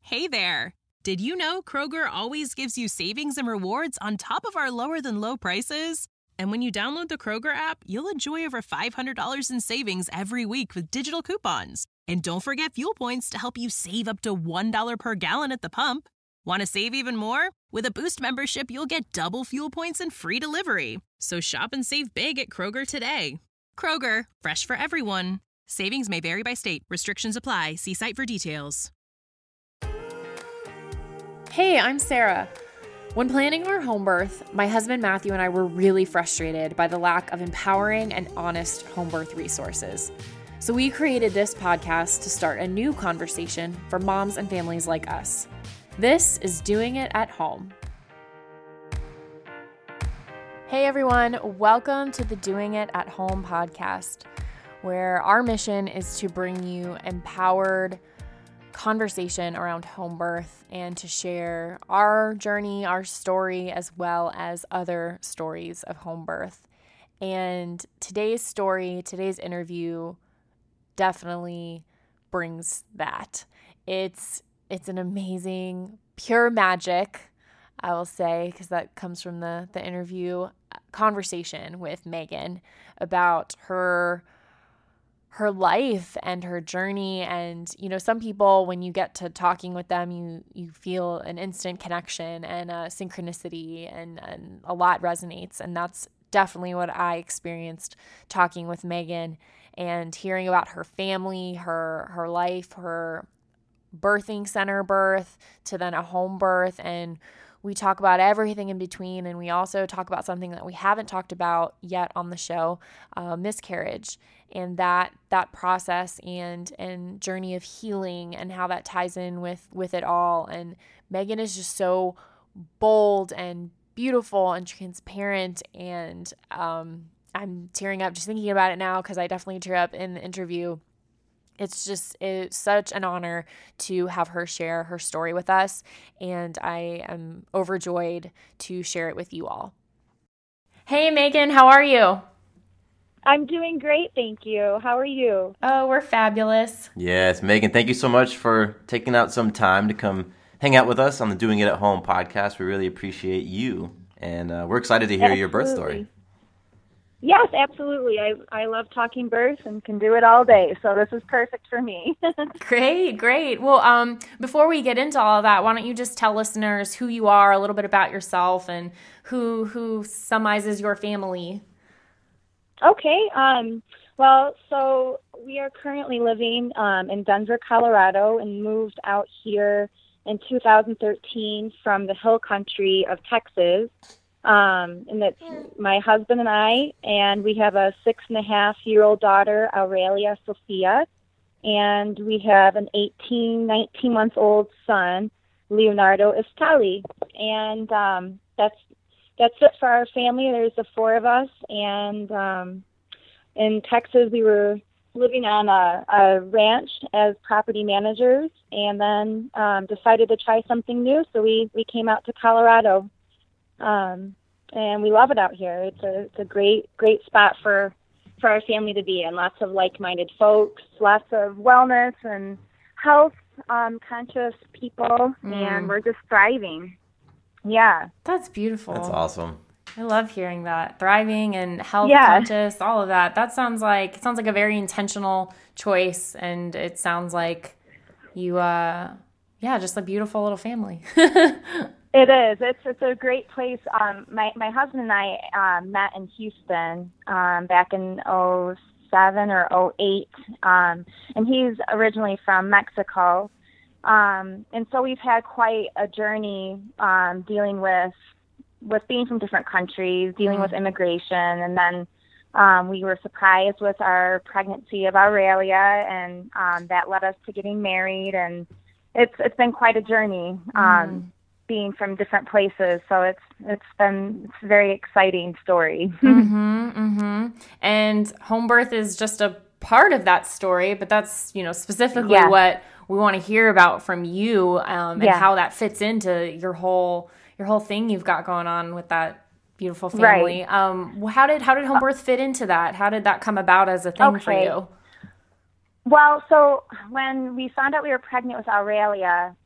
Hey there! Did you know Kroger always gives you savings and rewards on top of our lower-than-low prices? And when you download the Kroger app, you'll enjoy over $500 in savings every week with digital coupons. And don't forget fuel points to help you save up to $1 per gallon at the pump. Want to save even more? With a Boost membership, you'll get double fuel points and free delivery. So shop and save big at Kroger today. Kroger, fresh for everyone. Savings may vary by state. Restrictions apply. See site for details. Hey, I'm Sarah. When planning our home birth, my husband Matthew and I were really frustrated by the lack of empowering and honest home birth resources. So we created this podcast to start a new conversation for moms and families like us. This is Doing It at Home. Hey everyone, welcome to the Doing It at Home podcast, where our mission is to bring you empowered conversation around home birth and to share our journey, our story, as well as other stories of home birth. And today's story, today's interview definitely brings that. It's an amazing, pure magic, I will say, because that comes from the interview conversation with Megan about her life and her journey. And, you know, some people, when you get to talking with them, you feel an instant connection and a synchronicity and a lot resonates. And that's definitely what I experienced talking with Megan and hearing about her family, her life, her birthing center birth to then a home birth. And we talk about everything in between. And we also talk about something that we haven't talked about yet on the show, miscarriage, and that process and journey of healing and how that ties in with it all. And Megan is just so bold and beautiful and transparent. And I'm tearing up just thinking about it now because I definitely tear up in the interview. It's such an honor to have her share her story with us, and I am overjoyed to share it with you all. Hey, Megan, how are you? I'm doing great, thank you. How are you? Oh, we're fabulous. Yes, Megan, thank you so much for taking out some time to come hang out with us on the Doing It at Home podcast. We really appreciate you, and we're excited to hear your birth story. Yes, absolutely. I love talking birth and can do it all day, so this is perfect for me. Great. Well, before we get into all of that, why don't you just tell listeners who you are, a little bit about yourself, and who summarizes your family? Okay. Well, so we are currently living in Denver, Colorado, and moved out here in 2013 from the hill country of Texas. And it's my husband and I, and we have a 6.5-year-old daughter, Aurelia Sophia, and we have an 19-month-old son, Leonardo Estali. And that's it for our family. There's the four of us, and in Texas we were living on a ranch as property managers, and then decided to try something new, so we came out to Colorado. And we love it out here. It's a great spot for our family to be in. Lots of like-minded folks, lots of wellness and health conscious people, and we're just thriving. Yeah. That's beautiful. That's awesome. I love hearing that. Thriving and health conscious, all of that. That sounds like a very intentional choice, and it sounds like you just a beautiful little family. It is. It's a great place. My husband and I met in Houston back in 2007 or 2008, and he's originally from Mexico. And so we've had quite a journey dealing with being from different countries, dealing with immigration, and then we were surprised with our pregnancy of Aurelia, and that led us to getting married, and it's been quite a journey. Being from different places, so it's a very exciting story. And home birth is just a part of that story, but that's specifically what we want to hear about from you, and how that fits into your whole thing you've got going on with that beautiful family. Right. How did home birth fit into that? How did that come about as a thing for you? Well, so when we found out we were pregnant with Aurelia,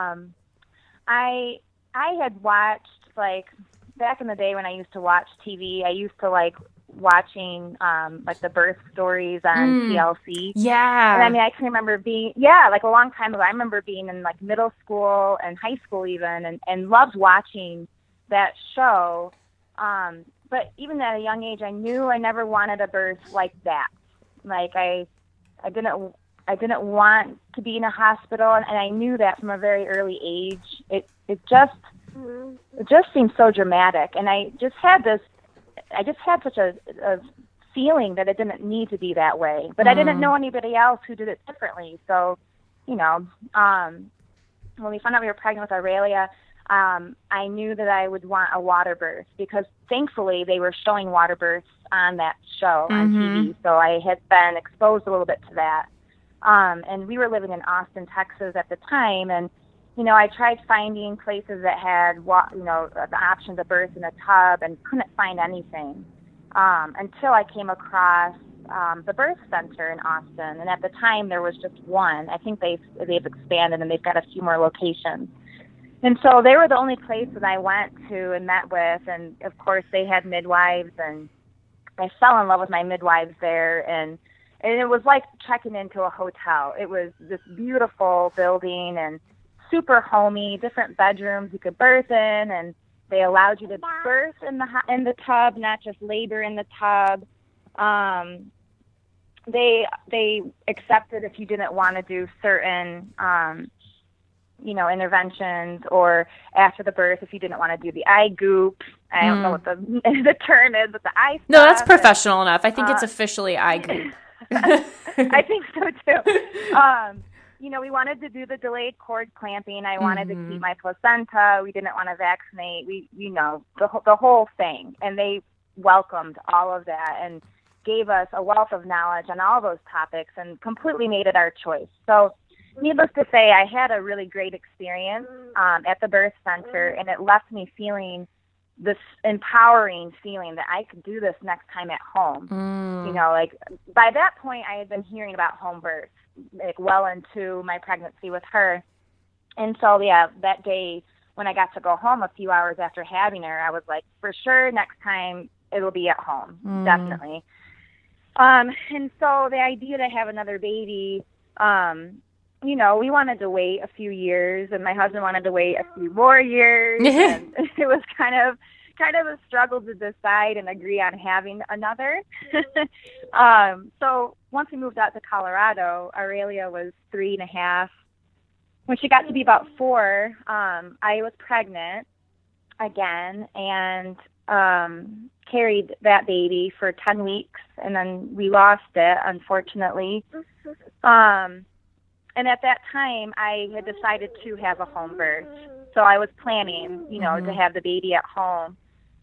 I had watched, like, back in the day when I used to watch TV, I used to like watching like the birth stories on TLC. Yeah. And I mean, I can remember like a long time ago, I remember being in like middle school and high school even, and loved watching that show. But even at a young age, I knew I never wanted a birth like that. Like I didn't want to be in a hospital, and I knew that from a very early age. It just seemed so dramatic, and I just had such a feeling that it didn't need to be that way. But I didn't know anybody else who did it differently. So, you know, when we found out we were pregnant with Aurelia, I knew that I would want a water birth, because thankfully they were showing water births on that show on TV. So I had been exposed a little bit to that. And we were living in Austin, Texas at the time. And, you know, I tried finding places that had, you know, the option to birth in a tub, and couldn't find anything until I came across the birth center in Austin. And at the time there was just one. I think they've expanded and they've got a few more locations. And so they were the only place that I went to and met with. And of course they had midwives, and I fell in love with my midwives there. And it was like checking into a hotel. It was this beautiful building and super homey, different bedrooms you could birth in, and they allowed you to birth in the tub, not just labor in the tub. They accepted if you didn't want to do certain you know, interventions, or after the birth, if you didn't want to do the eye goop. I don't know what the term is, but the eye stuff. No, that's professional enough. I think it's officially eye goop. I think so too. You know, we wanted to do the delayed cord clamping. I wanted to keep my placenta. We didn't want to vaccinate. You know, the whole thing. And they welcomed all of that and gave us a wealth of knowledge on all those topics, and completely made it our choice. So, needless to say, I had a really great experience at the birth center, and it left me feeling this empowering feeling that I could do this next time at home. You know, like by that point, I had been hearing about home births, like well into my pregnancy with her. And so, yeah, that day when I got to go home a few hours after having her, I was like, for sure, next time it'll be at home, definitely. And so the idea to have another baby, you know, we wanted to wait a few years, and my husband wanted to wait a few more years. And it was kind of a struggle to decide and agree on having another. So once we moved out to Colorado, Aurelia was 3.5. When she got to be about 4, I was pregnant again, and carried that baby for 10 weeks, and then we lost it, unfortunately. And at that time, I had decided to have a home birth. So I was planning, you know, to have the baby at home.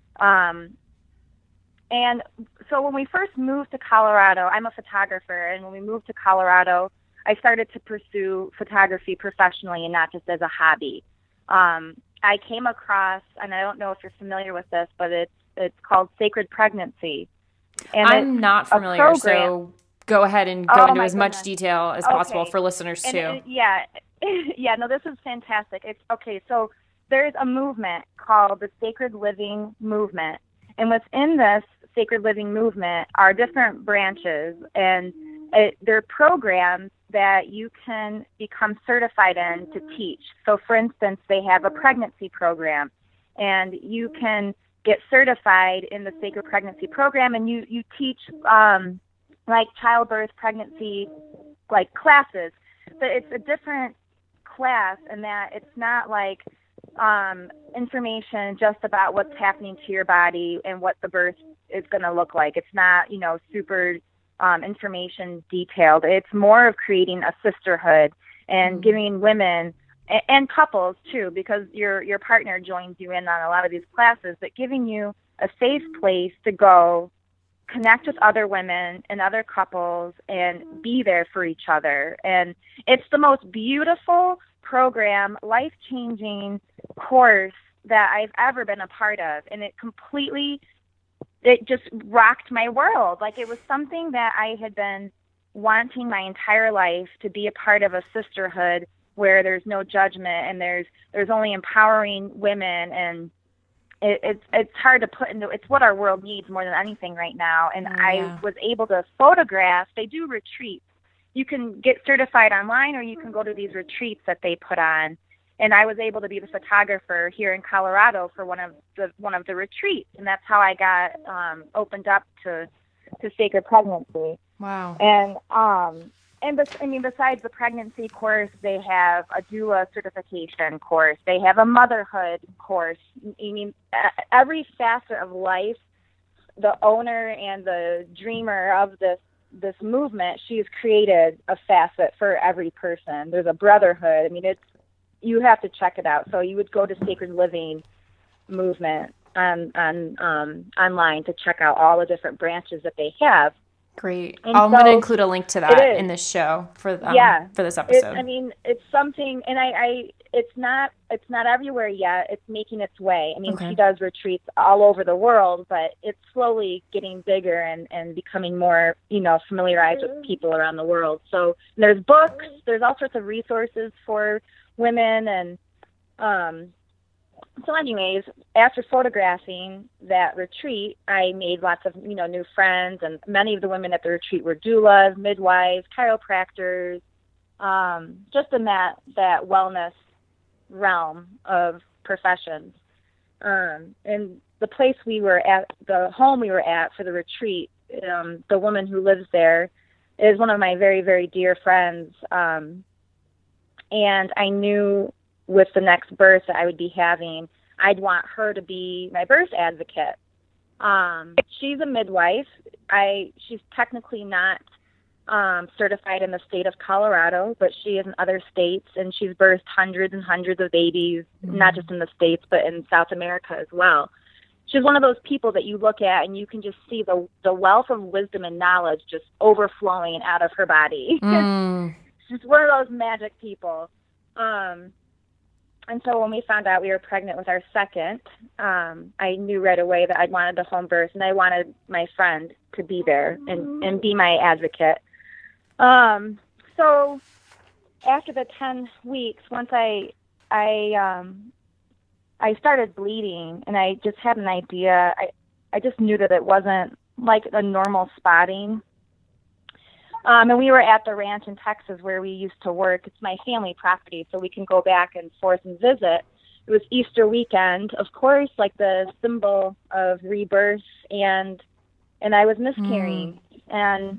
And so when we first moved to Colorado, I'm a photographer, and when we moved to Colorado, I started to pursue photography professionally and not just as a hobby. I came across, and I don't know if you're familiar with this, but it's called Sacred Pregnancy. And I'm not familiar, so go ahead and go into as much detail as possible for listeners too. Yeah, no, this is fantastic. It's okay. So there's a movement called the Sacred Living Movement, and within this Sacred Living Movement are different branches, and there are programs that you can become certified in to teach. So, for instance, they have a pregnancy program, and you can get certified in the Sacred Pregnancy Program, and you teach like childbirth, pregnancy, like classes. But it's a different class in that it's not like information just about what's happening to your body and what the birth is going to look like. It's not, you know, super information detailed. It's more of creating a sisterhood and giving women and couples too, because your partner joins you in on a lot of these classes, but giving you a safe place to go connect with other women and other couples and be there for each other. And it's the most beautiful program, life-changing course that I've ever been a part of. And it just rocked my world. Like, it was something that I had been wanting my entire life to be a part of a sisterhood where there's no judgment and there's only empowering women, and it's hard to put into, it's what our world needs more than anything right now. And I was able to photograph. They do retreats. You can get certified online, or you can go to these retreats that they put on. And I was able to be the photographer here in Colorado for one of the retreats, and that's how I got opened up to sacred pregnancy. Wow. And besides the pregnancy course, they have a doula certification course. They have a motherhood course. Every facet of life, the owner and the dreamer of this movement, she's created a facet for every person. There's a brotherhood. You have to check it out. So you would go to Sacred Living Movement online to check out all the different branches that they have. Great. I'm going to include a link to that in this show for this episode. It's something, and it's not everywhere yet. It's making its way. Okay. She does retreats all over the world, but it's slowly getting bigger and becoming more, familiarized with people around the world. So there's books, there's all sorts of resources for women, and so anyways, after photographing that retreat, I made lots of, new friends, and many of the women at the retreat were doulas, midwives, chiropractors, just in that wellness realm of professions. And the place we were at, the home we were at for the retreat, the woman who lives there is one of my very, very dear friends. And I knew with the next birth that I would be having, I'd want her to be my birth advocate. She's a midwife. She's technically not certified in the state of Colorado, but she is in other states, and she's birthed hundreds and hundreds of babies, not just in the States, but in South America as well. She's one of those people that you look at and you can just see the wealth of wisdom and knowledge just overflowing out of her body. She's one of those magic people. And so when we found out we were pregnant with our second, I knew right away that I wanted the home birth, and I wanted my friend to be there and be my advocate. So after the 10 weeks, once I started bleeding, and I just had an idea. I just knew that it wasn't like a normal spotting. And we were at the ranch in Texas where we used to work. It's my family property, so we can go back and forth and visit. It was Easter weekend, of course, like the symbol of rebirth, and I was miscarrying. And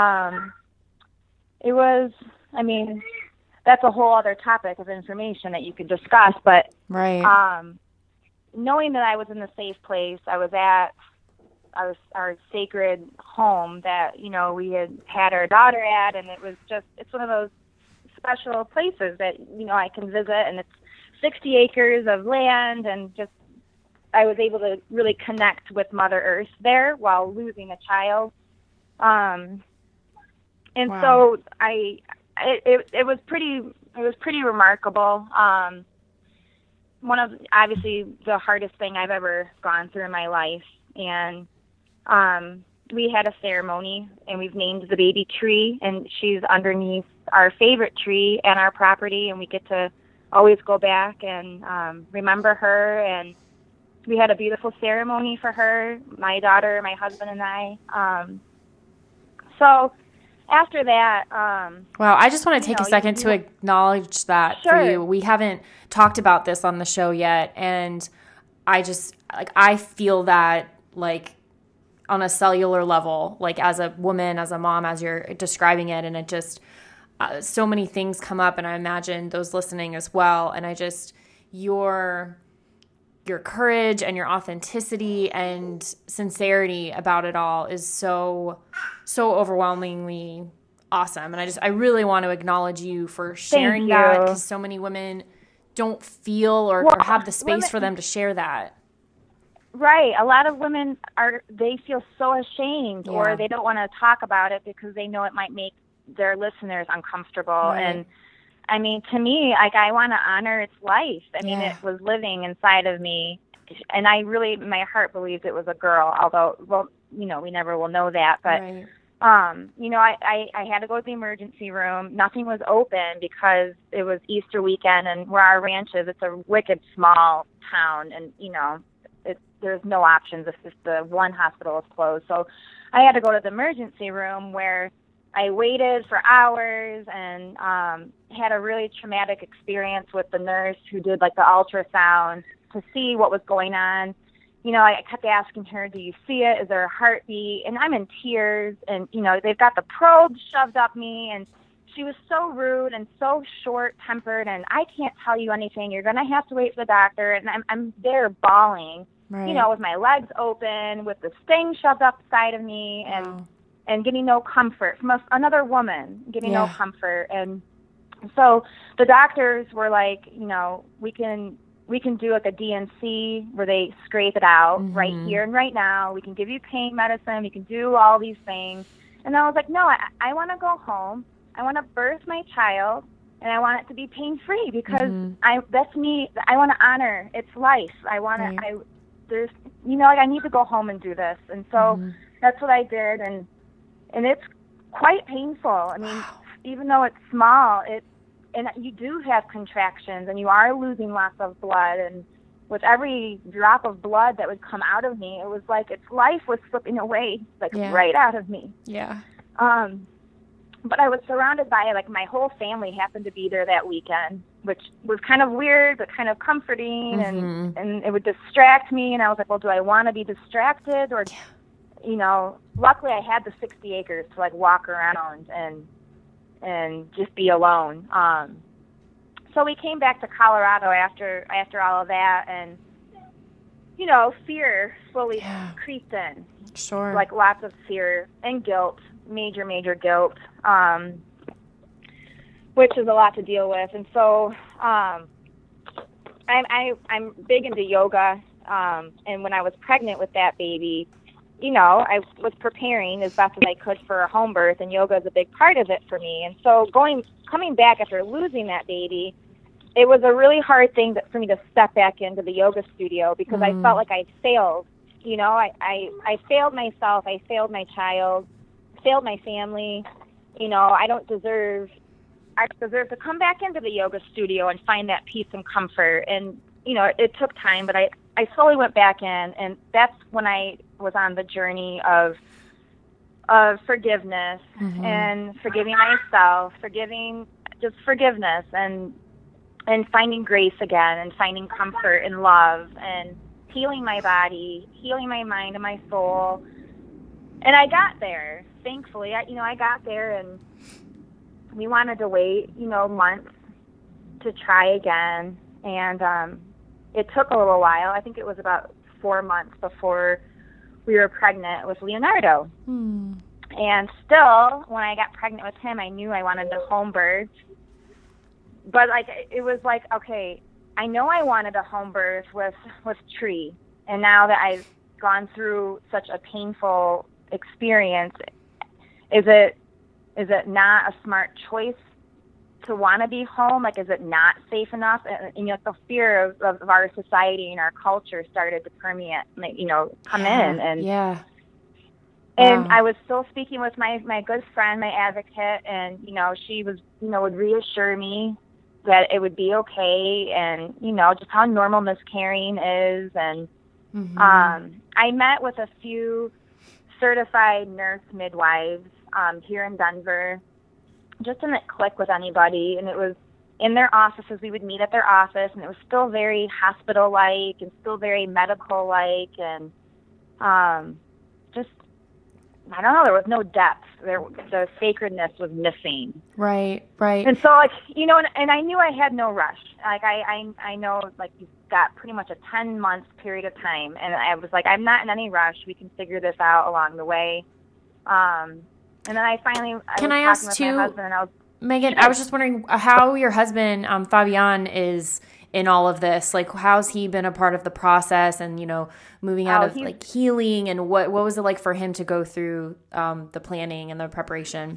it was, that's a whole other topic of information that you could discuss. But knowing that I was in a safe place, I was at our sacred home that, we had our daughter at, and it's one of those special places that, I can visit, and it's 60 acres of land, and just, I was able to really connect with Mother Earth there while losing a child. So it was pretty remarkable. One of, obviously, the hardest thing I've ever gone through in my life. And we had a ceremony, and we've named the baby Tree, and she's underneath our favorite tree and our property, and we get to always go back and remember her. And we had a beautiful ceremony for her, my daughter, my husband, and I. So after that... wow, I just want to take a second to acknowledge that for you. We haven't talked about this on the show yet, and I feel that, on a cellular level, as a woman, as a mom, as you're describing it, and it just, so many things come up, and I imagine those listening as well, and your courage and your authenticity and sincerity about it all is so overwhelmingly awesome, and I really want to acknowledge you for sharing that, because so many women don't feel or have the space for them to share that. Right. A lot of women they feel so ashamed, or they don't want to talk about it because they know it might make their listeners uncomfortable. Right. And to me, I want to honor its life. It was living inside of me, and my heart believes it was a girl, although, we never will know that. But I had to go to the emergency room. Nothing was open because it was Easter weekend, and where our ranch is, it's a wicked small town, and, there's no options if the one hospital is closed. So I had to go to the emergency room, where I waited for hours and had a really traumatic experience with the nurse who did like the ultrasound to see what was going on. I kept asking her, do you see it? Is there a heartbeat? And I'm in tears, and, they've got the probe shoved up me, and she was so rude and so short-tempered, and I can't tell you anything. You're going to have to wait for the doctor. And I'm there bawling, right. With my legs open, with the sting shoved up the side of me, and getting no comfort from another woman, getting no comfort. And so the doctors were like, we can do like a DNC where they scrape it out right here and right now. We can give you pain medicine. We can do all these things. And I was like, no, I want to go home. I want to birth my child, and I want it to be pain-free because that's me. I want to honor its life. I want to, I need to go home and do this. And so that's what I did. And it's quite painful. I mean, even though it's small, and you do have contractions, and you are losing lots of blood. And with every drop of blood that would come out of me, it was like its life was slipping away, right out of me. Yeah. But I was surrounded by, my whole family happened to be there that weekend, which was kind of weird, but kind of comforting, and it would distract me. And I was like, well, do I want to be distracted? Or, luckily I had the 60 acres to, walk around and just be alone. So we came back to Colorado after all of that, and, fear slowly creeped in. Sure. Lots of fear and guilt, major guilt, which is a lot to deal with. And so I'm big into yoga, and when I was pregnant with that baby, I was preparing as best as I could for a home birth, and yoga is a big part of it for me. And so coming back after losing that baby, it was a really hard thing for me to step back into the yoga studio because I felt like I'd failed. I failed myself. I failed my child, failed my family. I deserve to come back into the yoga studio and find that peace and comfort. And, it took time, but I slowly went back in, and that's when I was on the journey of forgiveness and forgiving myself, forgiveness and finding grace again, and finding comfort and love, and healing my body, healing my mind and my soul. And I got there, thankfully. I got there, and we wanted to wait, months to try again. And it took a little while. I think it was about 4 months before we were pregnant with Leonardo. And still, when I got pregnant with him, I knew I wanted to home birth. But it was okay, I know I wanted a home birth with Tree. And now that I've gone through such a painful experience, is it not a smart choice to want to be home? Is it not safe enough? And the fear of our society and our culture started to permeate, come in. And and I was still speaking with my good friend, my advocate, and she was would reassure me that it would be okay, and just how normal miscarrying is. And I met with a few certified nurse midwives here in Denver. Just didn't click with anybody, and it was in their offices. We would meet at their office, and it was still very hospital-like and still very medical-like, and just, I don't know, there was no depth. The sacredness was missing. Right. And so, and I knew I had no rush. I know, you've got pretty much a 10-month period of time, and I was like, I'm not in any rush. We can figure this out along the way. And then I was talking with my husband, and I was... Megan, I was just wondering how your husband, Fabian, is in all of this. How's he been a part of the process and, moving out of, healing? And what was it like for him to go through the planning and the preparation?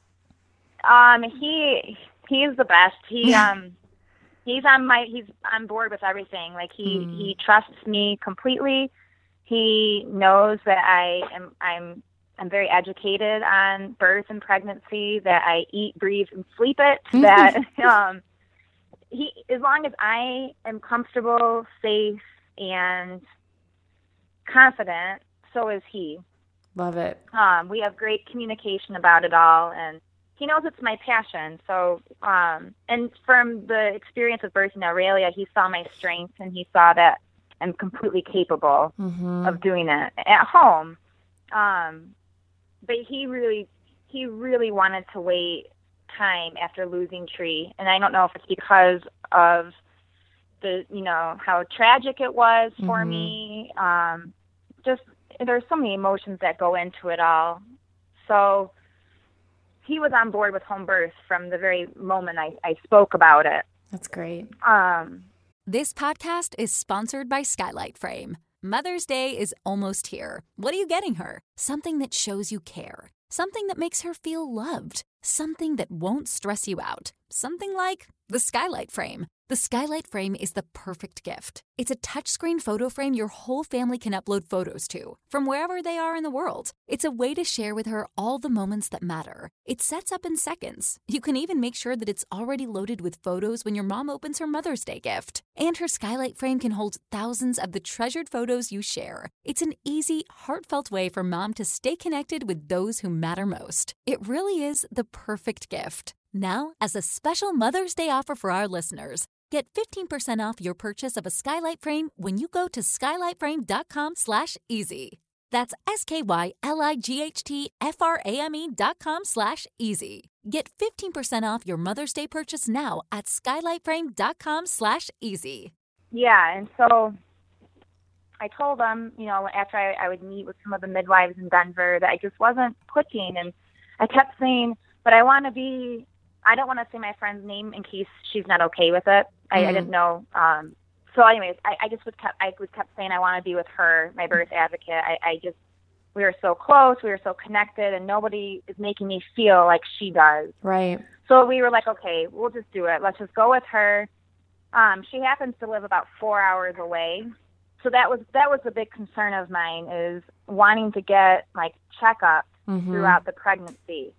He's the best. He's on board with everything. He trusts me completely. He knows that I'm I'm very educated on birth and pregnancy, that I eat, breathe, and sleep it, that as long as I am comfortable, safe, and confident, so is he. Love it. We have great communication about it all, and he knows it's my passion. So, and from the experience of birthing Aurelia, he saw my strengths, and he saw that I'm completely capable of doing it at home. But he really wanted to wait time after losing Tree, and I don't know if it's because of the, how tragic it was for me. Just there's so many emotions that go into it all. So he was on board with home birth from the very moment I spoke about it. That's great. This podcast is sponsored by Skylight Frame. Mother's Day is almost here. What are you getting her? Something that shows you care. Something that makes her feel loved. Something that won't stress you out. Something like the Skylight Frame. The Skylight Frame is the perfect gift. It's a touchscreen photo frame your whole family can upload photos to, from wherever they are in the world. It's a way to share with her all the moments that matter. It sets up in seconds. You can even make sure that it's already loaded with photos when your mom opens her Mother's Day gift. And her Skylight Frame can hold thousands of the treasured photos you share. It's an easy, heartfelt way for mom to stay connected with those who matter most. It really is the perfect gift. Now, as a special Mother's Day offer for our listeners, get 15% off your purchase of a Skylight Frame when you go to skylightframe.com/easy. That's SKYLIGHTFRAME.com/easy. Get 15% off your Mother's Day purchase now at skylightframe.com/easy. Yeah, and so I told them, after I would meet with some of the midwives in Denver, that I just wasn't clicking, and I kept saying, but I want to be, I don't want to say my friend's name in case she's not okay with it. I didn't know. So anyways, I kept saying I want to be with her, my birth advocate. We were so close, we were so connected, and nobody is making me feel like she does. Right. So we were like, okay, we'll just do it. Let's just go with her. She happens to live about 4 hours away. So that was a big concern of mine, is wanting to get like checkups throughout the pregnancy.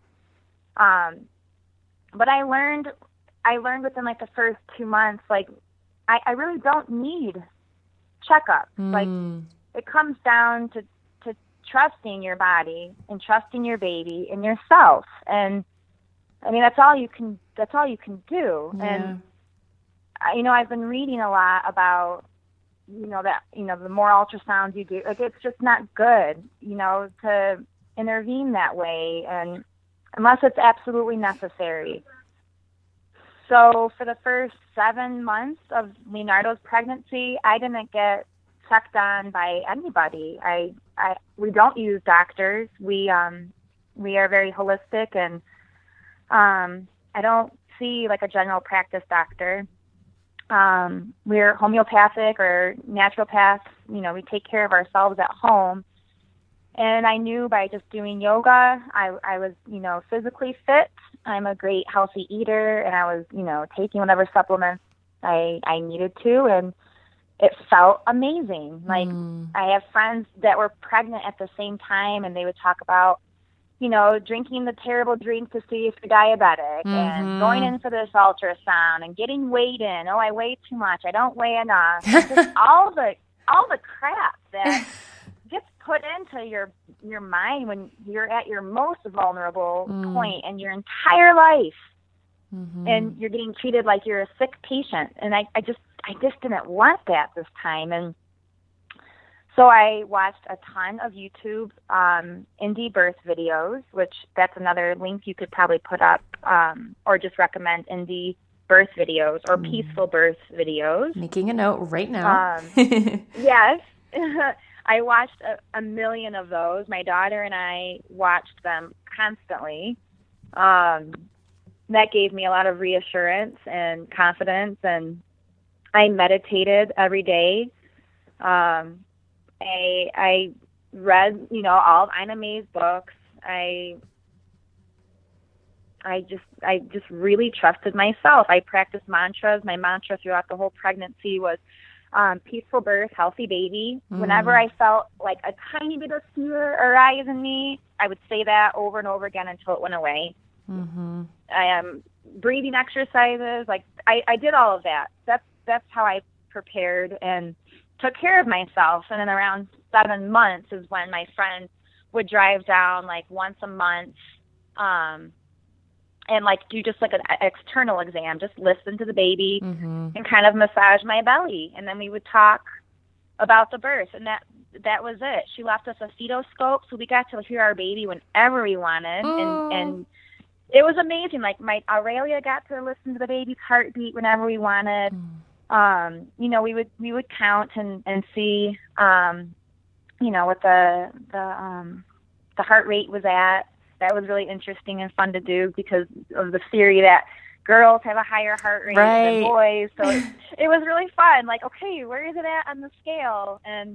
But I learned within like the first 2 months, like I really don't need checkups. Like it comes down to trusting your body and trusting your baby and yourself. And I mean, that's all you can do. Yeah. And I've been reading a lot about, the more ultrasounds you do, like it's just not good, to intervene that way, and unless it's absolutely necessary. So for the first 7 months of Leonardo's pregnancy, I didn't get checked on by anybody. We don't use doctors. We are very holistic, and I don't see like a general practice doctor. We're homeopathic or naturopaths. We take care of ourselves at home. And I knew by just doing yoga, I was, physically fit. I'm a great healthy eater, and I was, taking whatever supplements I needed to, and it felt amazing. Like I have friends that were pregnant at the same time, and they would talk about, drinking the terrible drink to see if you're diabetic, and going in for this ultrasound, and getting weighed in. Oh, I weigh too much. I don't weigh enough. Just all the crap that gets put into your mind when you're at your most vulnerable point in your entire life, and you're getting treated like you're a sick patient. And I just didn't want that this time. And so I watched a ton of YouTube indie birth videos, which that's another link you could probably put up, or just recommend indie birth videos or peaceful birth videos. Making a note right now. Yes. I watched a million of those. My daughter and I watched them constantly. That gave me a lot of reassurance and confidence, and I meditated every day. I read, all of Ina May's books. I just really trusted myself. I practiced mantras. My mantra throughout the whole pregnancy was peaceful birth, healthy baby. Whenever I felt like a tiny bit of fear arise in me, would say that over and over again until it went away. Mm-hmm. Breathing exercises, like I did all of that. That's how I prepared and took care of myself. And then around 7 months is when my friend would drive down like once a month, and like do just like an external exam, just listen to the baby and kind of massage my belly. And then we would talk about the birth, and that was it. She left us a fetoscope, so we got to hear our baby whenever we wanted. And it was amazing. Like my Aurelia got to listen to the baby's heartbeat whenever we wanted. You know, we would count and see, you know, what the heart rate was at. That was really interesting and fun to do because of the theory that girls have a higher heart rate than boys. So it was really fun. Like, okay, where is it at on the scale? And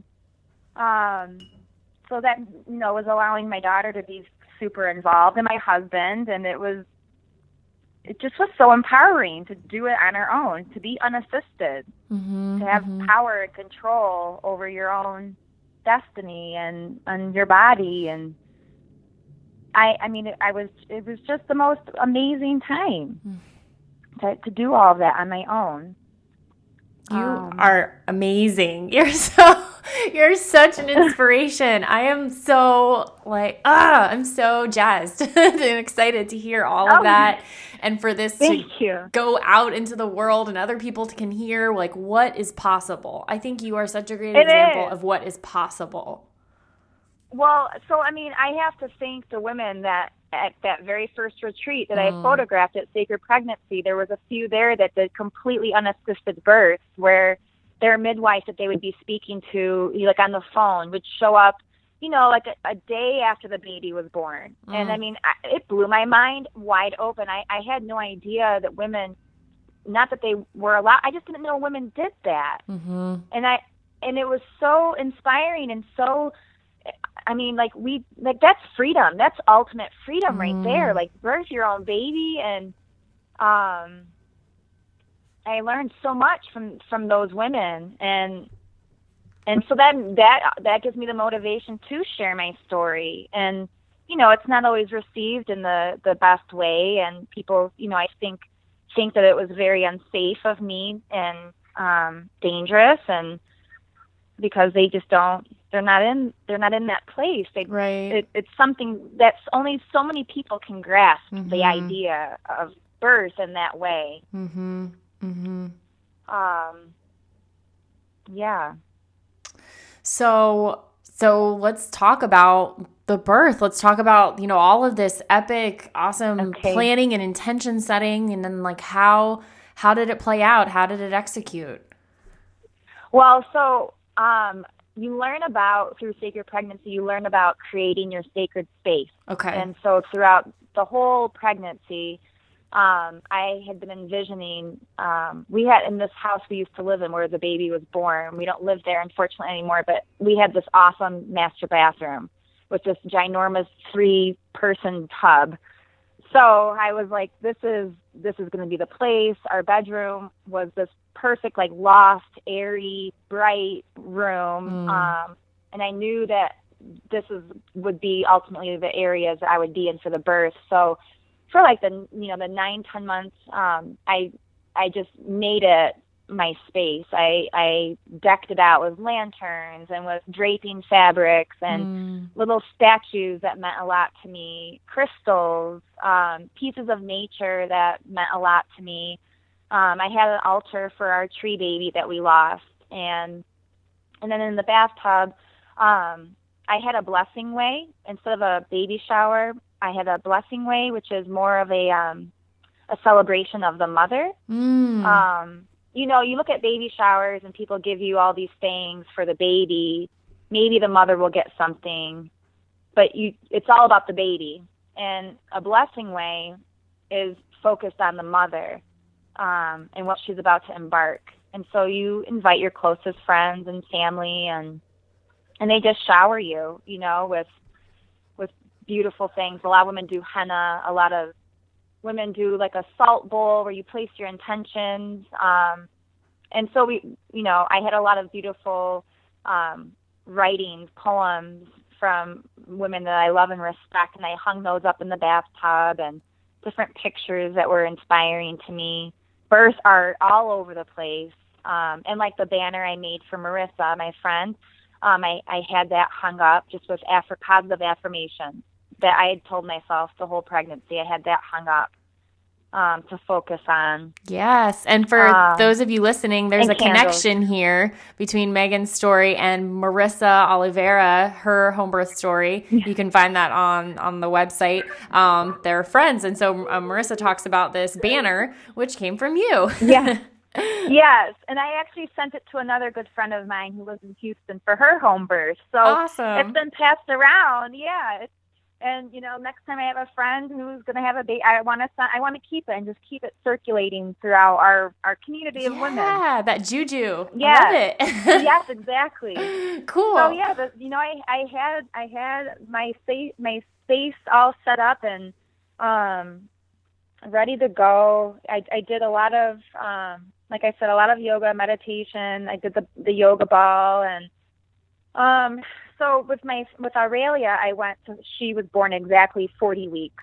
so that, you know, was allowing my daughter to be super involved, and my husband, and it just was so empowering to do it on our own, to be unassisted, to have power and control over your own destiny and your body. And I mean, it was just the most amazing time to do all of that on my own. You are amazing. You're such an inspiration. I am so I'm so jazzed and excited to hear all of that, and for this to go out into the world and other people can hear like what is possible. I think you are such a great example of what is possible. Well, so I mean, I have to thank the women that at that very first retreat that I photographed at Sacred Pregnancy. There was a few there that did completely unassisted births, where their midwife that they would be speaking to, like on the phone, would show up, you know, like a day after the baby was born. And I mean, it blew my mind wide open. I had no idea that women, not that they were allowed, I just didn't know women did that. And it was so inspiring and so, I mean, like that's freedom. That's ultimate freedom right there. Like birth your own baby. And I learned so much from those women. And so that gives me the motivation to share my story. And, you know, it's not always received in the best way. And people, you know, I think that it was very unsafe of me and dangerous, and because they just they're not in that place. It's something that's only so many people can grasp the idea of birth in that way. Yeah. So let's talk about the birth. Let's talk about, you know, all of this epic, awesome planning and intention setting, and then like how did it play out? How did it execute? Well, so you learn through Sacred Pregnancy, you learn about creating your sacred space. Okay. And so throughout the whole pregnancy, I had been envisioning, we had in this house we used to live in where the baby was born. We don't live there, unfortunately, anymore, but we had this awesome master bathroom with this ginormous 3-person tub. So I was like, this is going to be the place. Our bedroom was this perfect, like loft, airy, bright room. And I knew that would be ultimately the areas I would be in for the birth. So for like the 9-10 months, I just made it my space. I decked it out with lanterns and with draping fabrics and little statues that meant a lot to me, crystals, pieces of nature that meant a lot to me. I had an altar for our tree baby that we lost, and then in the bathtub, I had a blessing way instead of a baby shower. I had a blessing way, which is more of a celebration of the mother. You know, you look at baby showers and people give you all these things for the baby. Maybe the mother will get something, but it's all about the baby. And a blessing way is focused on the mother and what she's about to embark. And so you invite your closest friends and family, and they just shower you, you know, with beautiful things. A lot of women do henna. A lot of women do like a salt bowl where you place your intentions. And so I had a lot of beautiful writings, poems from women that I love and respect, and I hung those up in the bathtub, and different pictures that were inspiring to me. Birth art all over the place. And like the banner I made for Marissa, my friend, I had that hung up just with positive affirmations that I had told myself the whole pregnancy. I had that hung up to focus on. Yes. And for those of you listening, there's a candles. connection here between Megan's story and Marissa Oliveira, her home birth story. You can find that on the website. They're friends. And so Marissa talks about this banner, which came from you. Yeah. Yes. And I actually sent it to another good friend of mine who lives in Houston for her home birth. So awesome. It's been passed around. Yeah. And, next time I have a friend who's going to have a baby, I want to keep it and just keep it circulating throughout our community of women. Yeah, that juju. Yeah. I love it. Yes, exactly. Cool. So, yeah, I had my space all set up and ready to go. I did a lot of, like I said, a lot of yoga, meditation. I did the yoga ball. And so with Aurelia, she was born exactly 40 weeks.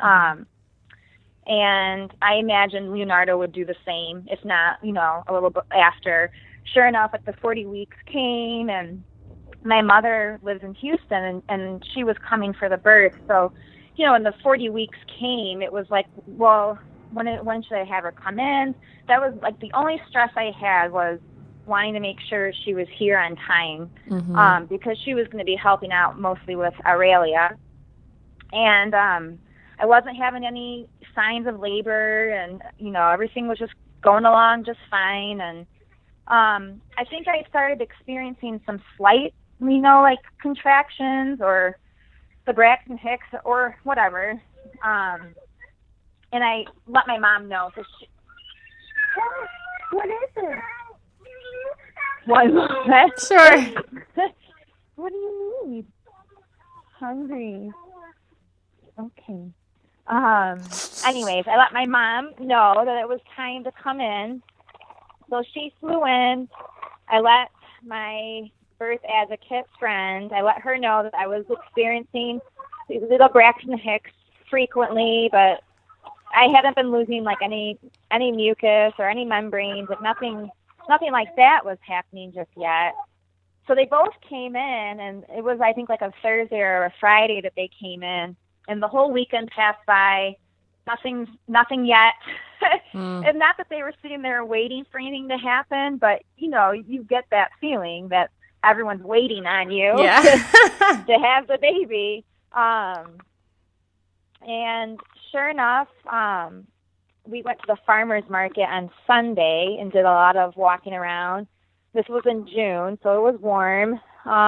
And I imagine Leonardo would do the same, if not, a little bit after. Sure enough, the 40 weeks came, and my mother lives in Houston, and she was coming for the birth. So, when the 40 weeks came, it was like, well, when should I have her come in? That was like the only stress I had was wanting to make sure she was here on time, because she was going to be helping out mostly with Aurelia. And I wasn't having any signs of labor, and, everything was just going along just fine. And I think I started experiencing some slight, like contractions or the Braxton Hicks or whatever. And I let my mom know. So what is it? One moment. Sure. What do you need? Hungry. Okay. Anyways, I let my mom know that it was time to come in. So she flew in. I let my birth advocate friend, I let her know that I was experiencing little Braxton Hicks frequently, but I hadn't been losing like any mucus or any membranes, like nothing like that was happening just yet. So they both came in, and it was, I think, like a Thursday or a Friday that they came in, and the whole weekend passed by, nothing yet. And not that they were sitting there waiting for anything to happen, but you get that feeling that everyone's waiting on you to have the baby. And sure enough, we went to the farmer's market on Sunday and did a lot of walking around. This was in June, so it was warm.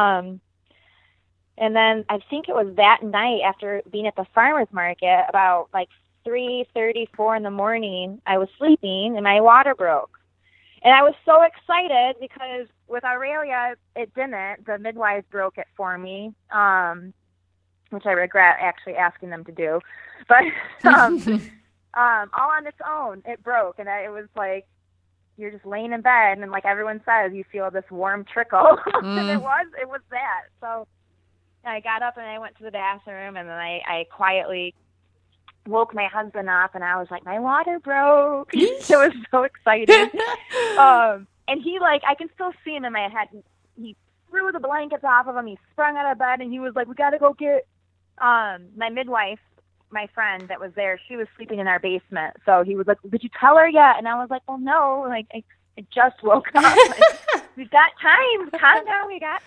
And then I think it was that night after being at the farmer's market, about like 3:34 in the morning, I was sleeping and my water broke. And I was so excited because with Aurelia, it didn't. The midwives broke it for me, which I regret actually asking them to do. But all on its own, it broke. And it was like, you're just laying in bed, and like everyone says, you feel this warm trickle. And it was that. So I got up and I went to the bathroom, and then I quietly woke my husband up, and I was like, my water broke. It was so exciting. And he, like, I can still see him in my head. He threw the blankets off of him. He sprung out of bed, and he was like, we got to go get my midwife, my friend that was there. She was sleeping in our basement. So he was like, did you tell her yet? And I was like, well, no. Like, I just woke up. Like, we've got time. Calm down. We got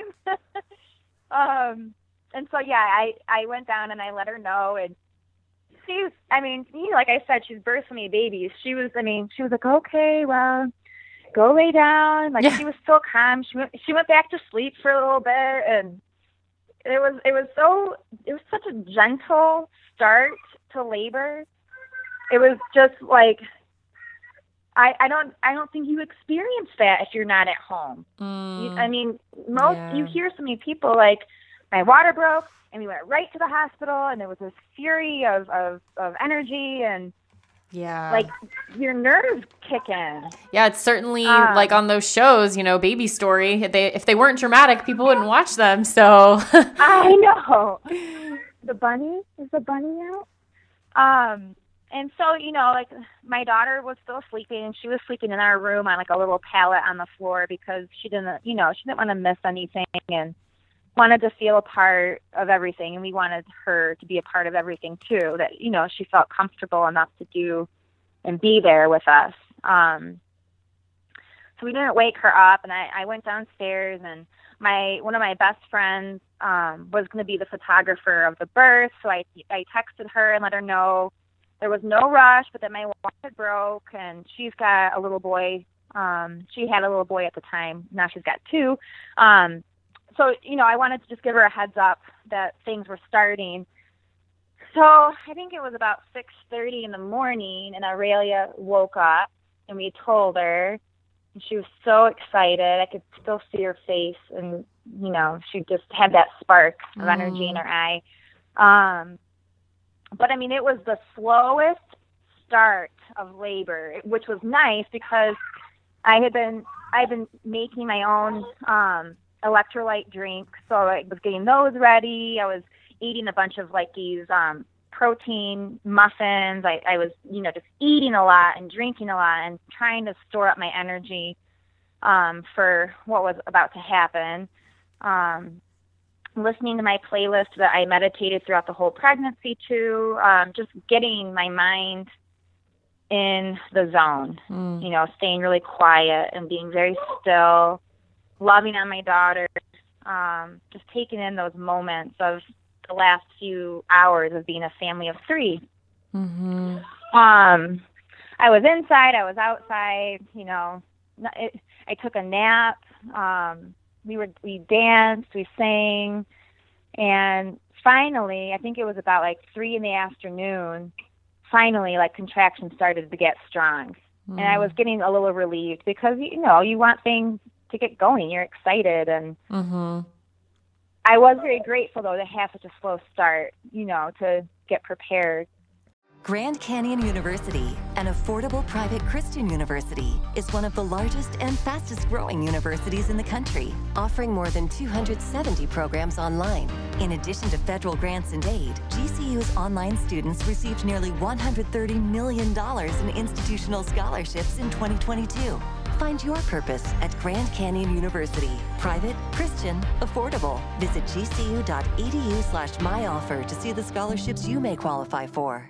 time. And so, yeah, I went down and I let her know. And she's, I mean, like I said, she's birthing me babies. She was like, okay, well, go lay down. Like, she was still calm. She went back to sleep for a little bit, and it was such a gentle start to labor. It was just like, I don't think you experience that if you're not at home. You hear so many people like, my water broke, and we went right to the hospital, and there was this fury of energy, and Yeah. like your nerves kick in. Yeah, it's certainly like on those shows, Baby Story. If they weren't dramatic, people wouldn't watch them. So I know. Is the bunny out? And so, like my daughter was still sleeping, and she was sleeping in our room on like a little pallet on the floor because she didn't want to miss anything and wanted to feel a part of everything. And we wanted her to be a part of everything too, that, she felt comfortable enough to do and be there with us. So we didn't wake her up, and I went downstairs, and one of my best friends was going to be the photographer of the birth. So I texted her and let her know there was no rush, but that my watch had broke, and she's got a little boy. She had a little boy at the time. Now she's got two. So, I wanted to just give her a heads up that things were starting. So I think it was about 6:30 in the morning, and Aurelia woke up, and we told her, and she was so excited. I could still see her face, and, she just had that spark of energy in her eye. But I mean, it was the slowest start of labor, which was nice because I've been making my own electrolyte drinks, so I was getting those ready. I was eating a bunch of like these protein muffins. I was just eating a lot and drinking a lot and trying to store up my energy for what was about to happen. Listening to my playlist that I meditated throughout the whole pregnancy to, just getting my mind in the zone, staying really quiet and being very still, loving on my daughter, just taking in those moments of the last few hours of being a family of three. Mm-hmm. I was inside, I was outside, I took a nap. We danced, we sang, and finally, I think it was about like 3 p.m, finally, like contractions started to get strong. And I was getting a little relieved because, you want things to get going. You're excited. And I was very grateful, though, to have such a slow start, to get prepared. Grand Canyon University, an affordable private Christian university, is one of the largest and fastest growing universities in the country, offering more than 270 programs online. In addition to federal grants and aid, GCU's online students received nearly $130 million in institutional scholarships in 2022. Find your purpose at Grand Canyon University. Private, Christian, affordable. Visit gcu.edu/myoffer to see the scholarships you may qualify for.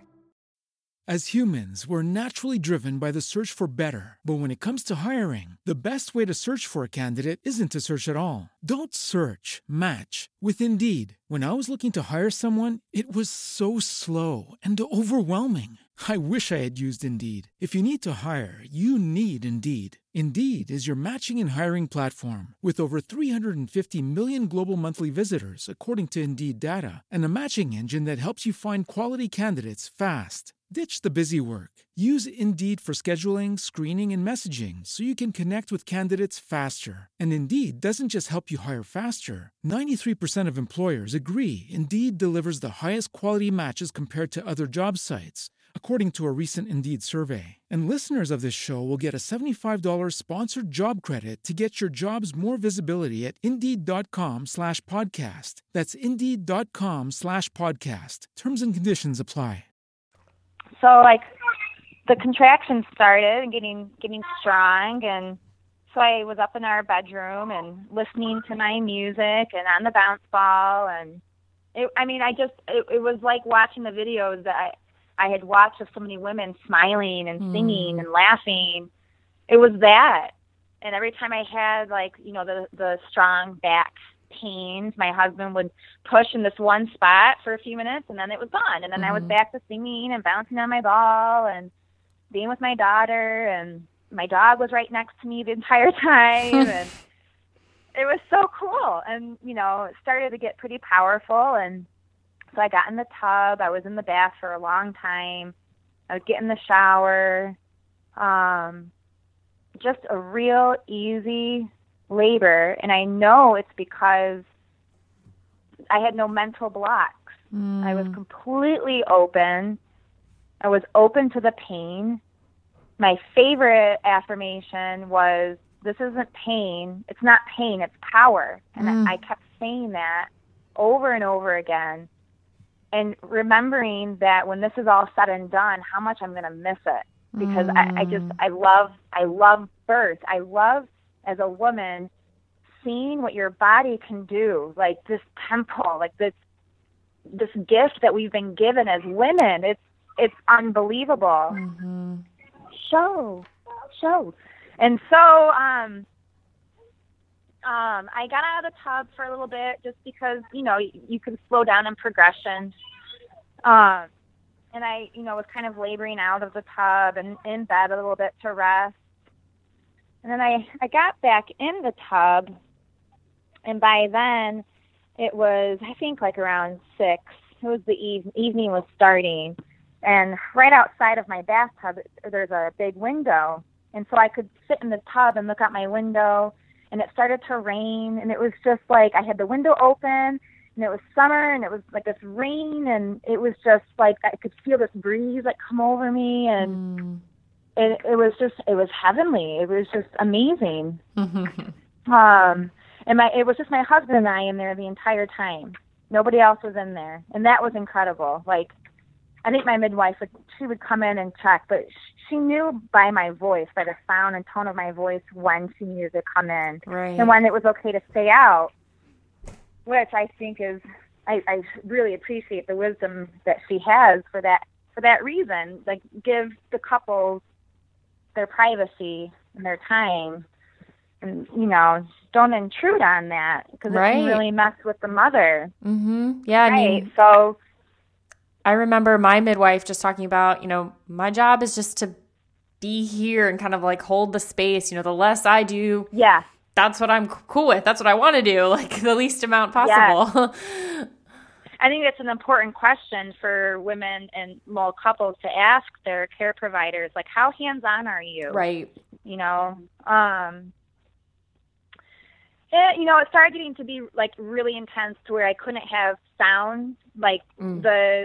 As humans, we're naturally driven by the search for better. But when it comes to hiring, the best way to search for a candidate isn't to search at all. Don't search, match with Indeed. When I was looking to hire someone, it was so slow and overwhelming. I wish I had used Indeed. If you need to hire, you need Indeed. Indeed is your matching and hiring platform with over 350 million global monthly visitors, according to Indeed data, and a matching engine that helps you find quality candidates fast. Ditch the busy work. Use Indeed for scheduling, screening, and messaging so you can connect with candidates faster. And Indeed doesn't just help you hire faster. 93% of employers agree Indeed delivers the highest quality matches compared to other job sites, according to a recent Indeed survey. And listeners of this show will get a $75 sponsored job credit to get your jobs more visibility at Indeed.com/podcast. That's Indeed.com/podcast. Terms and conditions apply. So, like, the contractions started and getting strong, and so I was up in our bedroom and listening to my music and on the bounce ball, and it was like watching the videos that I had watched of so many women smiling and singing and laughing. It was that. And every time I had, like, the strong back pains, my husband would push in this one spot for a few minutes, and then it was gone. And then I was back to singing and bouncing on my ball and being with my daughter, and my dog was right next to me the entire time. And it was so cool. And, it started to get pretty powerful. And so I got in the tub. I was in the bath for a long time. I would get in the shower. Just a real easy labor. And I know it's because I had no mental blocks. I was completely open. I was open to the pain. My favorite affirmation was, this isn't pain. It's not pain. It's power. And I kept saying that over and over again, and remembering that when this is all said and done, how much I'm going to miss it. Because I love birth. I love, as a woman, seeing what your body can do, like this temple, like this gift that we've been given as women. It's unbelievable. Show. And so I got out of the tub for a little bit, just because, you know, you can slow down in progression. And I, you know, was kind of laboring out of the tub and in bed a little bit to rest. And then I got back in the tub, and by then it was, I think, like around 6. It was the evening was starting. And right outside of my bathtub, there's a big window. And so I could sit in the tub and look out my window, and it started to rain. And it was just like, I had the window open, and it was summer, and it was like this rain, and it was just like, I could feel this breeze like come over me, and it was heavenly. It was just amazing. And it was just my husband and I in there the entire time. Nobody else was in there, and that was incredible. Like, I think my midwife would come in and check, but she knew by my voice, by the sound and tone of my voice, when she needed to come in, and when it was okay to stay out. Which I think is, I really appreciate the wisdom that she has for that reason. Like, give the couples their privacy and their time, and, you know, don't intrude on that, because it can really mess with the mother. Yeah. Right. I mean, So I remember my midwife just talking about, you know, my job is just to be here and kind of like hold the space. You know, the less I do, that's what I'm cool with. That's what I want to do, like the least amount possible. Yes. I think that's an important question for women and couples to ask their care providers. Like, how hands-on are you? Right. You know, it started getting to be like really intense to where I couldn't have sound. Like when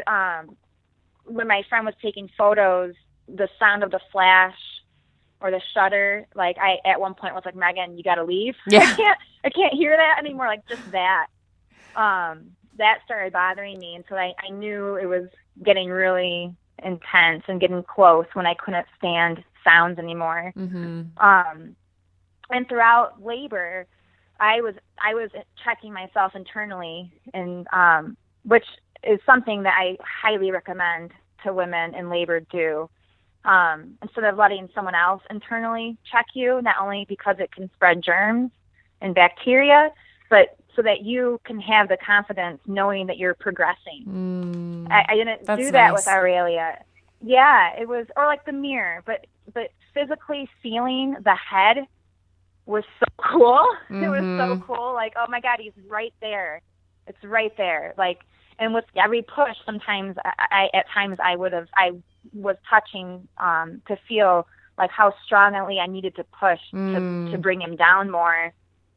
my friend was taking photos, the sound of the flash or the shutter, like I at one point was like, Megan, you got to leave. Yeah. I can't hear that anymore. Like, just that. That started bothering me, and so I knew it was getting really intense and getting close when I couldn't stand sounds anymore. And throughout labor, I was checking myself internally, and which is something that I highly recommend to women in labor do. Instead of letting someone else internally check you, not only because it can spread germs and bacteria, but so that you can have the confidence knowing that you're progressing. I didn't do that with Aurelia. Yeah, it was, or like the mirror, but physically feeling the head was so cool. It was so cool. Like, oh my God, he's right there. It's right there. Like, and with every push, sometimes at times I was touching to feel like how strongly I needed to push to bring him down more.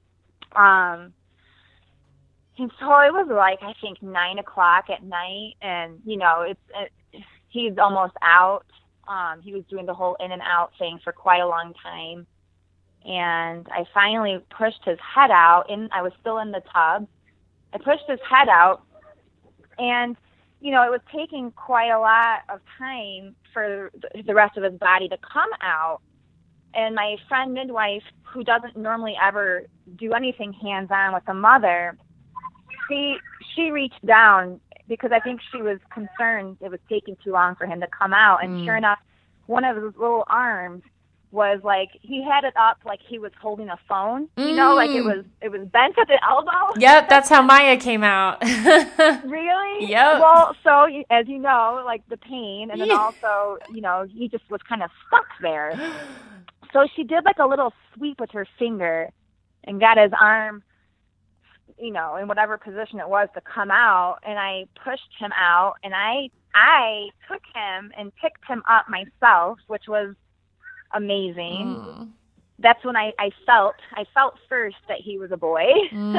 And so it was like, I think 9:00 at night, and you know, he's almost out. He was doing the whole in and out thing for quite a long time. And I finally pushed his head out, and I was still in the tub. I pushed his head out, and, you know, it was taking quite a lot of time for the rest of his body to come out. And my friend midwife, who doesn't normally ever do anything hands-on with the mother, she reached down because I think she was concerned it was taking too long for him to come out. And sure enough, one of his little arms was like, he had it up like he was holding a phone, you know, like it was bent at the elbow. Yep, that's how Maya came out. Really? Yep. Well, so as you know, like the pain, and then also, you know, he just was kind of stuck there. So she did like a little sweep with her finger and got his arm, you know, in whatever position it was to come out, and I pushed him out, and I took him and picked him up myself, which was amazing. That's when I felt first that he was a boy.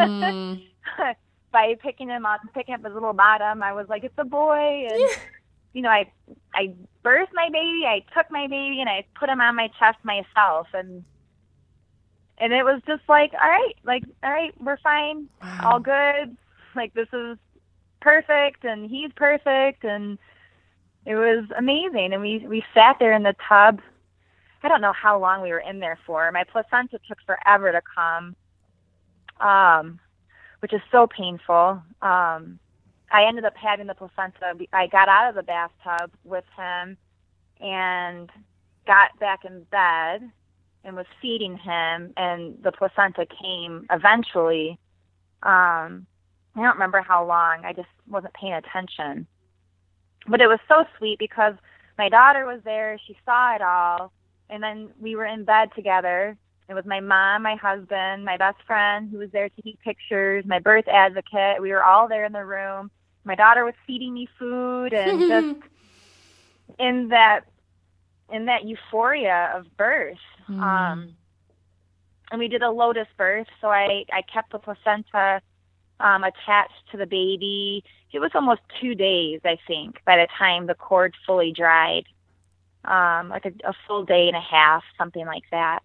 By picking him up, picking up his little bottom, I was like, it's a boy. And I birthed my baby, I took my baby, and I put him on my chest myself, and it was just like, all right, we're fine, all good, like this is perfect, and he's perfect, and it was amazing. And we sat there in the tub. I don't know how long we were in there for. My placenta took forever to come, which is so painful. I ended up having the placenta. I got out of the bathtub with him and got back in bed and was feeding him, and the placenta came eventually. I don't remember how long. I just wasn't paying attention. But it was so sweet because my daughter was there. She saw it all. And then we were in bed together. It was my mom, my husband, my best friend who was there taking pictures, my birth advocate. We were all there in the room. My daughter was feeding me food, and just in that euphoria of birth. And we did a lotus birth, so I kept the placenta attached to the baby. It was almost 2 days, I think, by the time the cord fully dried. Like a full day and a half, something like that.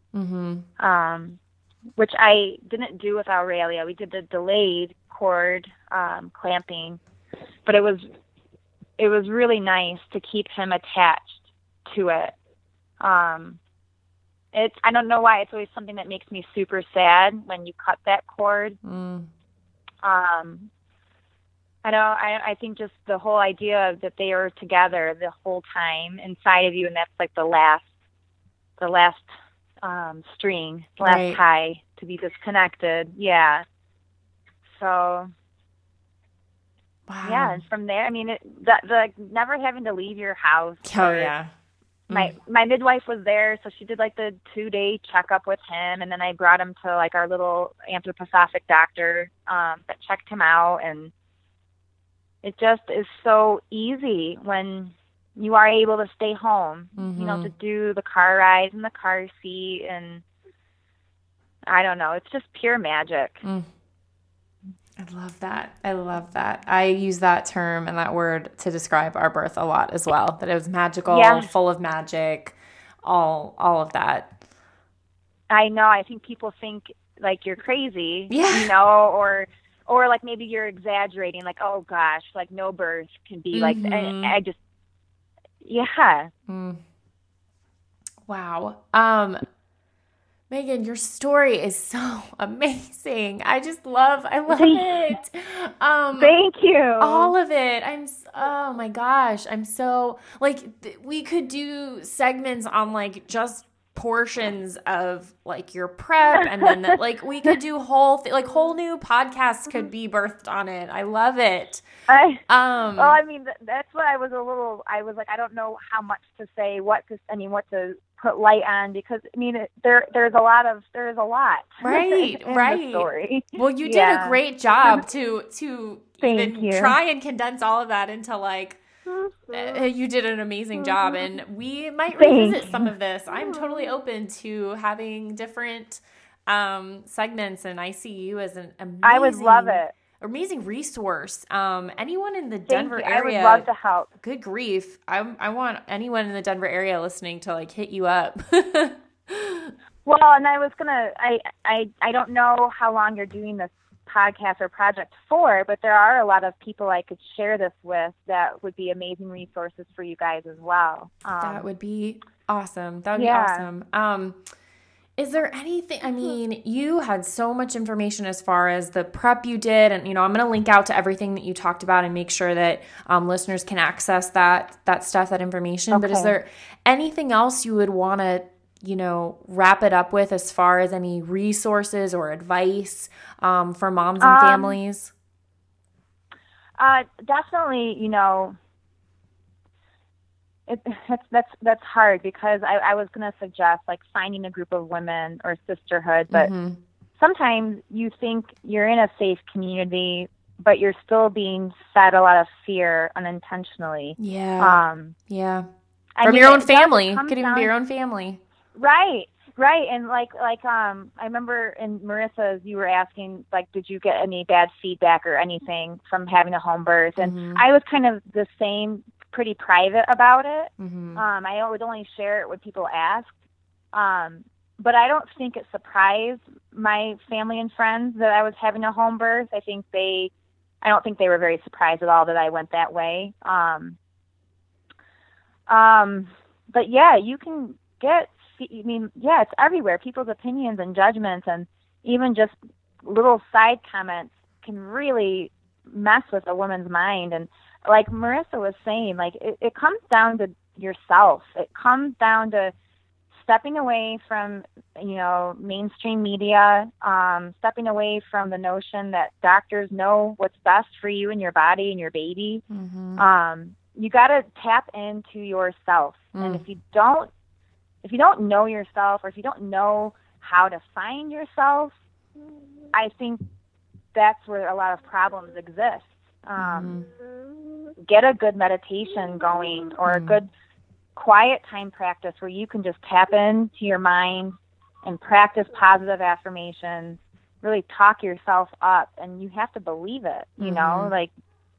Which I didn't do with Aurelia. We did the delayed cord clamping, but it was really nice to keep him attached to it. I don't know why, it's always something that makes me super sad when you cut that cord. I think just the whole idea that they are together the whole time inside of you, and that's like the last string, last tie to be disconnected. Yeah. So. Wow. Yeah, and from there, I mean, the never having to leave your house. Oh yeah. My midwife was there, so she did like the 2-day checkup with him, and then I brought him to like our little anthroposophic doctor that checked him out, and it just is so easy when you are able to stay home, to do the car rides and the car seat, and I don't know, it's just pure magic. I love that. I use that term and that word to describe our birth a lot as well, that it was magical, full of magic, all of that. I know. I think people think like you're crazy, or like maybe you're exaggerating, like, oh gosh, like no birth can be like, I just, Wow. Megan, your story is so amazing. I love it. Thank you. All of it. Oh my gosh. I'm so we could do segments on like just portions of like your prep, and then we could do whole new podcasts could be birthed on it. I love it. Well, I mean, that's what I was like, I don't know how much to say, what to put light on, because I mean, there's a lot. Right. in the story. Well, you did a great job to Thank you. Try and condense all of that into you did an amazing job, and we might revisit some of this. I'm totally open to having different segments, and I see you as an amazing, I would love it. Amazing resource. Anyone in the Denver area, I would love to help. Good grief. I want anyone in the Denver area listening to hit you up. Well, and I was gonna, I don't know how long you're doing this podcast or project for, but there are a lot of people I could share this with that would be amazing resources for you guys as well. That would be awesome. That would be awesome. Is there anything, I mean, you had so much information as far as the prep you did, and, I'm going to link out to everything that you talked about and make sure that listeners can access that stuff, that information. Okay. But is there anything else you would want to, wrap it up with as far as any resources or advice for moms and families? Definitely, that's hard, because I was going to suggest finding a group of women or sisterhood, but sometimes you think you're in a safe community, but you're still being fed a lot of fear unintentionally. Yeah. From your own family. It could even be your own family. Right. And I remember in Marissa's, you were asking, did you get any bad feedback or anything from having a home birth? And I was kind of the same pretty private about it. Mm-hmm. I would only share it when people asked. But I don't think it surprised my family and friends that I was having a home birth. I don't think they were very surprised at all that I went that way. But yeah, you can it's everywhere. People's opinions and judgments and even just little side comments can really mess with a woman's mind. And like Marissa was saying, like it comes down to yourself. It comes down to stepping away from, mainstream media, stepping away from the notion that doctors know what's best for you and your body and your baby. Mm-hmm. You got to tap into yourself. And if you don't know yourself, or if you don't know how to find yourself, I think that's where a lot of problems exist. Get a good meditation going, or a good quiet time practice where you can just tap into your mind and practice positive affirmations, really talk yourself up, and you have to believe it, like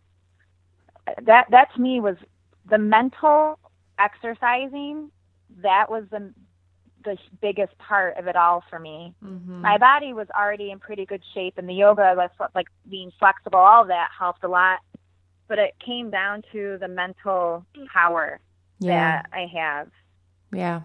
that to me was the mental exercising. That was the biggest part of it all for me. Mm-hmm. My body was already in pretty good shape, and the yoga, like being flexible, all of that helped a lot. But it came down to the mental power that I have. Yeah.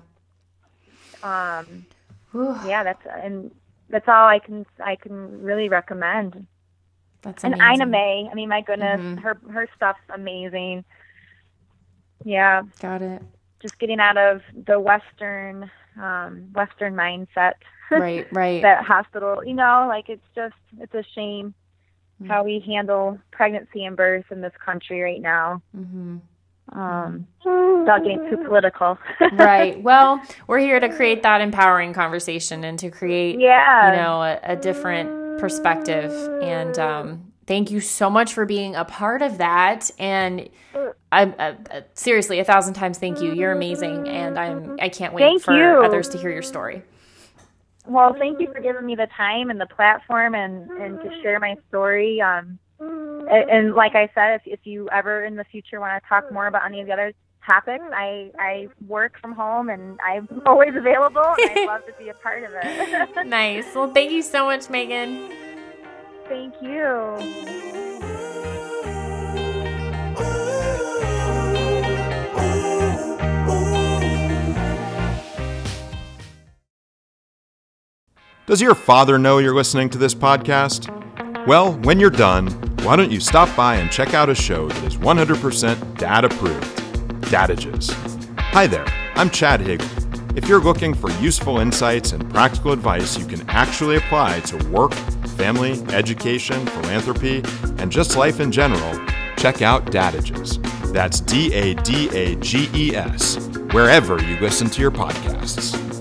That's all I can really recommend. That's amazing. And Ina May, I mean, my goodness, her stuff's amazing. Yeah. Got it. Just getting out of the Western mindset. Right. That hospital, it's a shame how we handle pregnancy and birth in this country right now. Mm-hmm. Without getting too political. Right. Well, we're here to create that empowering conversation and to create, a different perspective. And thank you so much for being a part of that. And I'm seriously 1,000 times thank you. You're amazing, and I can't wait for others to hear your story. Well, thank you for giving me the time and the platform and to share my story. And like I said, if you ever in the future want to talk more about any of the other topics, I work from home and I'm always available, and I'd love to be a part of it. Nice. Well, thank you so much, Megan. Thank you. Does your father know you're listening to this podcast? Well, when you're done, why don't you stop by and check out a show that is 100% dad-approved, Dadages. Hi there, I'm Chad Hagel. If you're looking for useful insights and practical advice you can actually apply to work, family, education, philanthropy, and just life in general, check out Dadages. That's Dadages, wherever you listen to your podcasts.